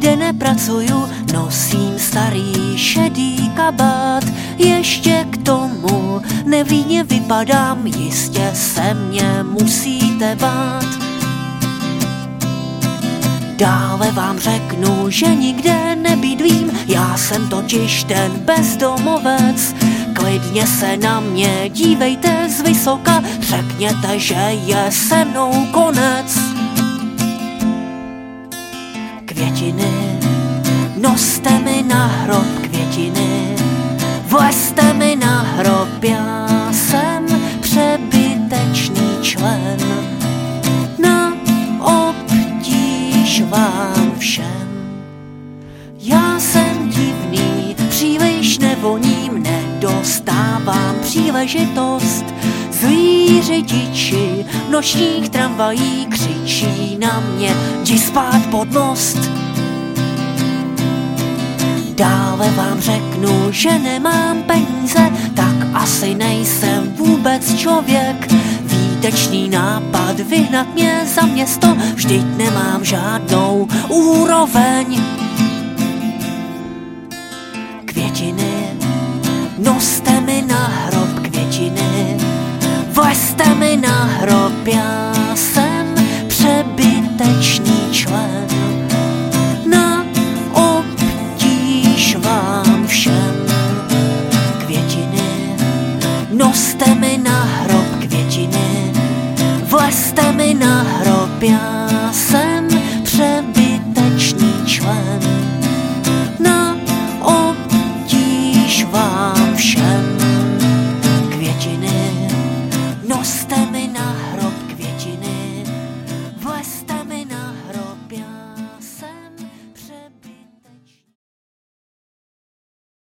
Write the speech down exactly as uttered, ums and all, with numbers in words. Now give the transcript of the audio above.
nikde nepracuju, nosím starý šedý kabát. Ještě k tomu nevinně vypadám, jistě se mě musíte bát. Dále vám řeknu, že nikde nebydlím, já jsem totiž ten bezdomovec. Klidně se na mě dívejte zvysoka, řekněte, že je se mnou konec. Květiny, noste mi na hrob květiny, vlezte mi na hrob, já jsem přebytečný člen. Na obtíž vám všem. Já jsem divný, příliš nevoním, nedostávám příležitost. Zlí řidiči nočních tramvají křičí na mě, jdi spát pod most. Dále vám řeknu, že nemám peníze, tak asi nejsem vůbec člověk. Výtečný nápad vyhnat mě za město, vždyť nemám žádnou úroveň. Květiny, noste mi na hrob květiny, vlezte mi na hrob, já jsem přebytečný člen.